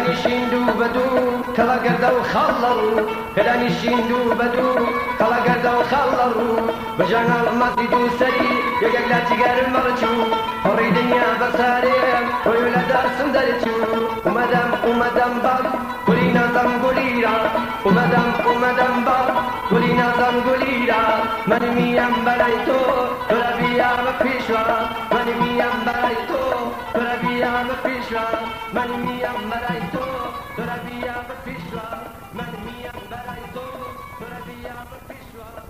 هلانیشین دو بدو کلا گرده و خالرو هلانیشین دو بدو کلا گرده و خالرو بجانال مزی دو سری یک لاتیگر مرچو هوری دنیا بساریم رویل درسم درچو اومدم باب گلی نازم گلی را اومدم باب گلی نازم گلی را من میم برای تو تو را بیام پیشوا من میم برای تو تو را بیام پیشوا من میم برای تو تو را بیام پیشوا من میم برای تو تو را بیام پیشوا